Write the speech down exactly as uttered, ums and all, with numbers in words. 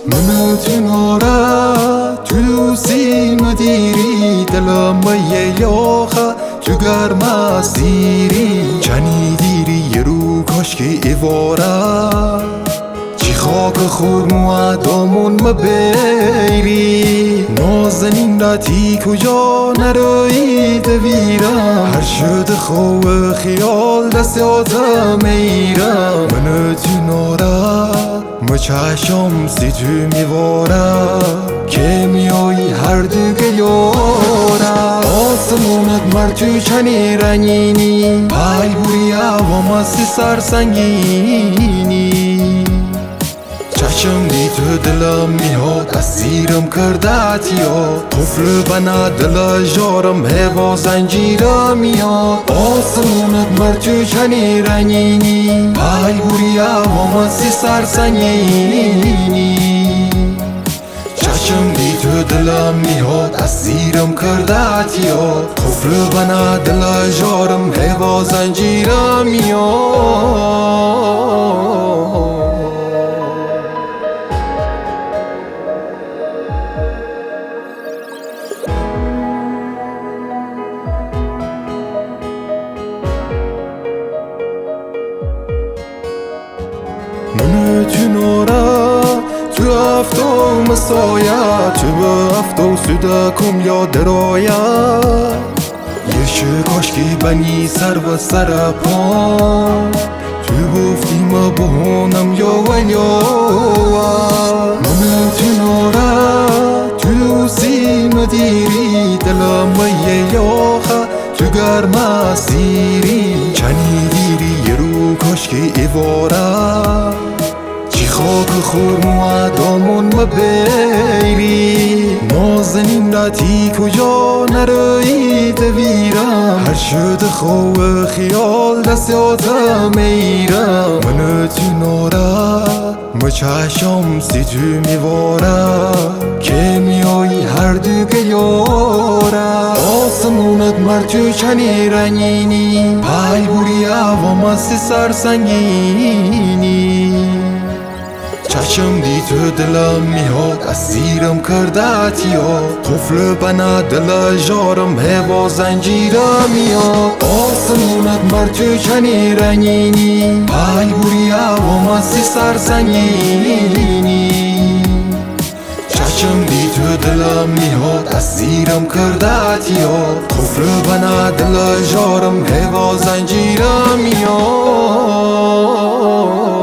منو تو نارا تو دوستی مدیری دلم یه یاخه تو گرم سیری چنی دیری یه رو کاشکی ایواره چی خاک خورمو دامون مبیری نازنین راتی کجا نروی دویرم هر شد خواه خیال دست آتم ایرم منو تو نارا مچشم سی تو میواره که میایی هر دوگه یاره آسمونت مر تو چنی رنگینی پای بوری هوا سی سرسنگینی چشم دی تو دلم میاد اسیرم کردت یا طفل بنا دل جارم هوا زنجیرم میاد آسمونت مر تو چنی رنگینی پای بوری هوا سی سرسنگینی چشم دی تو دلم میاد اسیرم کردت یا طفل بنا دل جارم هوا زنجیرم میاد منو تو نارا تو افتو مسایا تو به افتو سودا کم یا درایا یه کاشکی بنی سر و سر پا تو گفتی ما بهونم یا ولیا منو تو نارا تو دوستی مدیری دلم یه یاخه تو گرم سیری چنی دیری یه رو کاشکی ایواره چی خاک خورمو دامون مبیری نازنین راتی کجا نروی دویرم هر شد خواه خیال دست آتم ایرم منو تو نارا مچشم سی تو میواره که میایی هر دوگه یاره آسمونت مر تو چنی رنگینی پای بوری هوا سی سرسنگینی چشم دی تو دلم میاد اسیرم کردت یا طفل بنا دل جارم هوا زنجیرم میاد آسمونت مر تو چنی رنگینی پای بوری هوا سی سرسنگینی چشم دی تو دلم میاد اسیرم کردت یا طفل بنا دل جارم هوا زنجیرم میاد